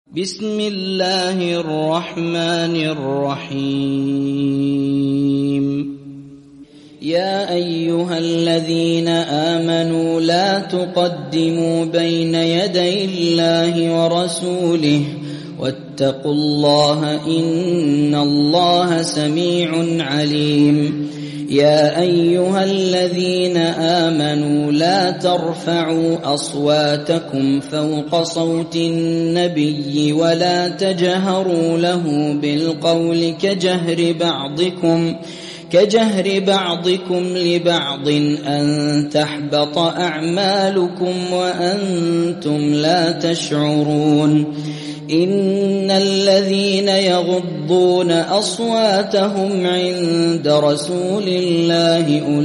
بسم الله الرحمن الرحيم يا أيها الذين آمنوا لا تقدموا بين يدي الله ورسوله واتقوا الله إن الله سميع عليم يا أيها الذين آمنوا لا ترفعوا أصواتكم فوق صوت النبي ولا تجهروا له بالقول كجهر بعضكم لبعض أن تحبط أعمالكم وأنتم لا تشعرون إن الذين يغضون أصواتهم عند رسول الله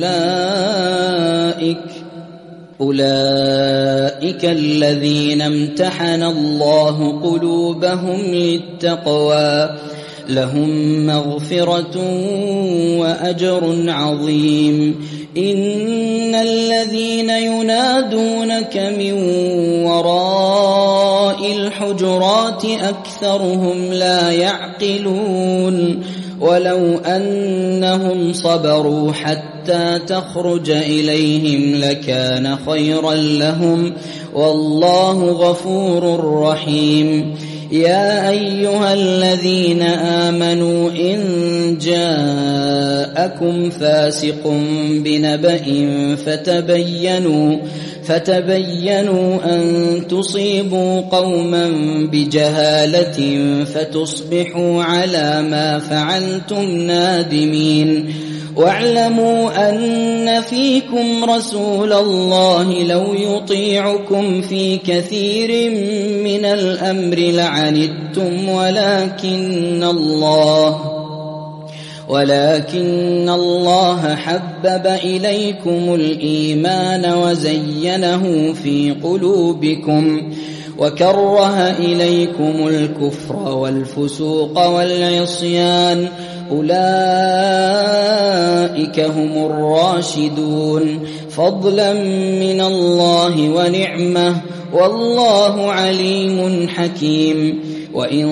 أولئك الذين امتحن الله قلوبهم للتقوى لهم مغفرة وأجر عظيم إن الذين ينادونك من وراء الحجرات أكثرهم لا يعقلون ولو أنهم صبروا حتى تخرج إليهم لكان خيرا لهم والله غفور رحيم يا أيها الذين آمنوا إن جاءكم فاسق بنبأ فتبينوا أن تصيبوا قوما بجهالة فتصبحوا على ما فعلتم نادمين واعلموا أن فيكم رسول الله لو يطيعكم في كثير من الأمر لعنتم ولكن الله حبب إليكم الإيمان وزينه في قلوبكم وكره إليكم الكفر والفسوق والعصيان أولئك هم الراشدون فضلا من الله ونعمة والله عليم حكيم وإن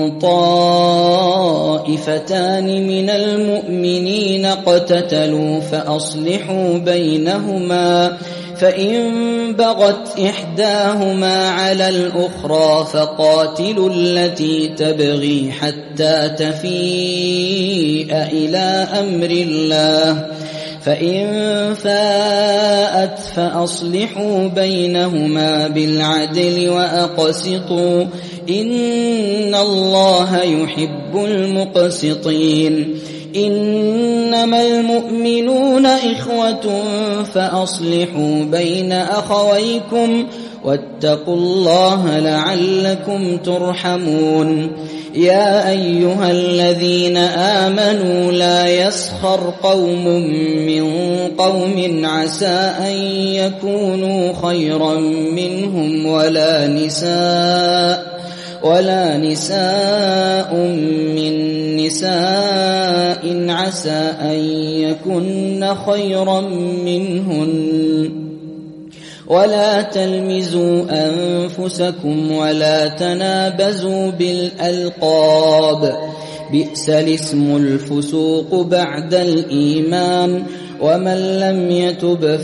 طائفتان من المؤمنين اقتتلوا فأصلحوا بينهما فإن بغت إحداهما على الأخرى فقاتلوا التي تبغي حتى تفيء إلى أمر الله فإن فاءت فأصلحوا بينهما بالعدل وأقسطوا إن الله يحب المقسطين إنما المؤمنون إخوة فأصلحوا بين أخويكم واتقوا الله لعلكم ترحمون يا أيها الذين آمنوا لا يسخر قوم من قوم عسى أن يكونوا خيرا منهم ولا نساء من نساء عسى أن يكن خيرا منهن ولا تلمزوا أنفسكم ولا تنابزوا بالألقاب بئس الاسم الفسوق بعد الإيمان ومن لم يتب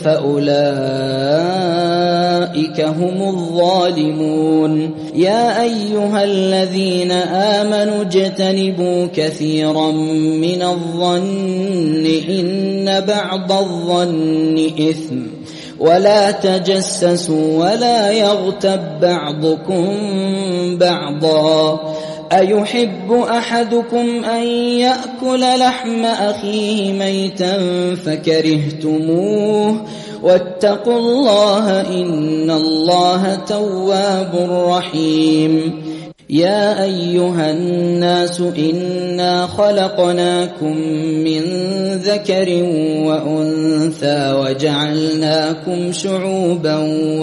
فأولئك هم الظالمون يا أيها الذين آمنوا اجتنبوا كثيرا من الظن إن بعض الظن إثم ولا تجسسوا ولا يغتب بعضكم بعضا أيحب أحدكم أن يأكل لحم أخيه ميتا فكرهتموه واتقوا الله إن الله تواب رحيم يا أيها الناس إنا خلقناكم من ذكر وأنثى وجعلناكم شعوبا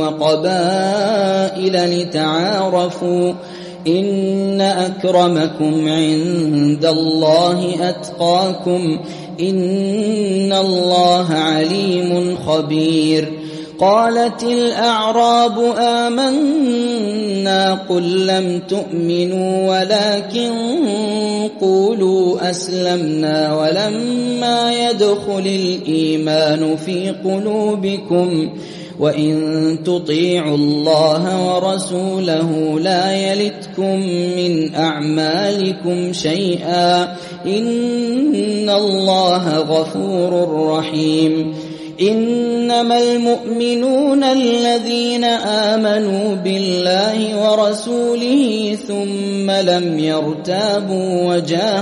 وقبائل لتعارفوا إن أكرمكم عند الله أتقاكم إن الله عليم خبير قالت الأعراب آمنا قل لم تؤمنوا ولكن قولوا أسلمنا ولما يدخل الإيمان في قلوبكم وإن تطيعوا الله ورسوله لا يلتكم من أعمالكم شيئا إن الله غفور رحيم إنما المؤمنون الذين آمنوا بالله ورسوله ثم لم يرتابوا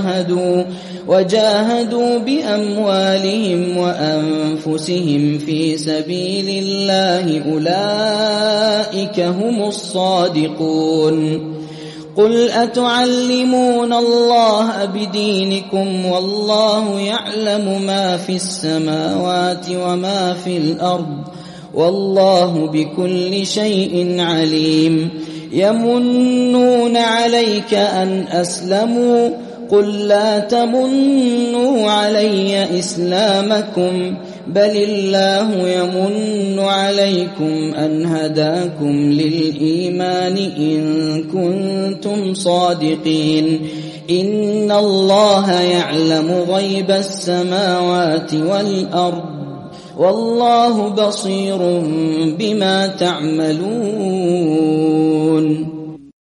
وجاهدوا بأموالهم وأنفسهم في سبيل الله أولئك هم الصادقون قل أتعلمون الله بدينكم والله يعلم ما في السماوات وما في الأرض والله بكل شيء عليم يمنون عليك أن أسلموا قل لا تمنوا علي إسلامكم بل الله يمن عليكم أن هداكم للإيمان إن كنتم صادقين إن الله يعلم غيب السماوات والأرض والله بصير بما تعملون